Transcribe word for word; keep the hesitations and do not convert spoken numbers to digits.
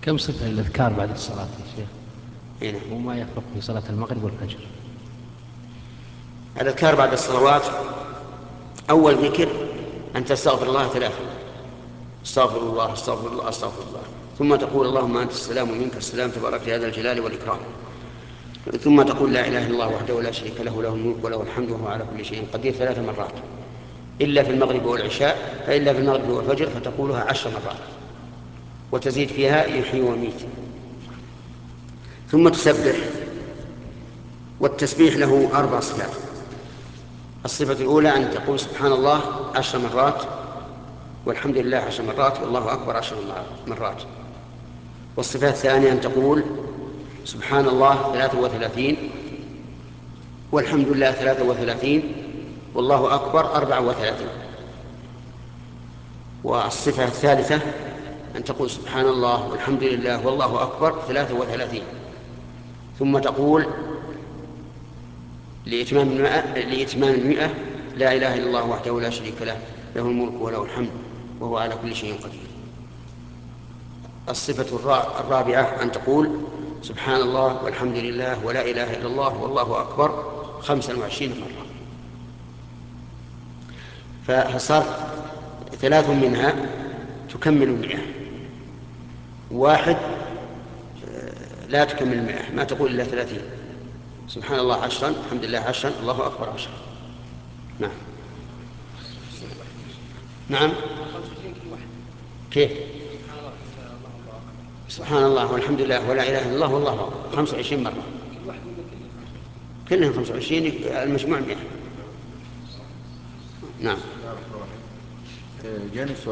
كم صفة الأذكار بعد الصلاة يا شيخ؟ هنا وما يفرق في صلاة المغرب والفجر؟ الأذكار بعد الصلوات: أول ذكر أن تستغفر الله ثلاثة: استغفر الله استغفر الله استغفر الله، ثم تقول اللهم أنت السلام ومنك السلام تبارك يا ذا الجلال والإكرام، ثم تقول لا إله إلا الله وحده لا شريك له له الملك وله الحمد وهو على كل شيء قدير ثلاث مرات، إلا في المغرب والعشاء، فإلا في المغرب والفجر فتقولها عشر مرات، وتزيد فيها يحيي ويميت. ثم تسبح، والتسبيح له أربع صفات: الصفة الأولى أن تقول سبحان الله عشر مرات، والحمد لله عشر مرات، والله أكبر عشر مرات. والصفة الثانية أن تقول سبحان الله ثلاثة وثلاثين، والحمد لله ثلاثة وثلاثين، والله أكبر أربعة وثلاثين. والصفة الثالثة أن تقول سبحان الله والحمد لله والله أكبر ثلاثة وثلاثين، ثم تقول لإتمام المئة, لإتمام المئة لا إله إلا الله وحده لا شريك له له الملك وله الحمد وهو على كل شيء قدير. الصفة الرابعة أن تقول سبحان الله والحمد لله ولا إله إلا الله والله أكبر خمسا وعشرين مرة. فصار ثلاث منها تكمل المئة، واحد لا تكمل المئة، ما تقول إلا ثلاثين: سبحان الله عشرا، الحمد لله عشرا، الله أكبر عشرا. نعم. نعم. كيف؟ سبحان الله والحمد لله ولا إله إلا الله والله أكبر خمس وعشرين مرة، كلهم خمس وعشرين، المجموع مئة. نعم. جاني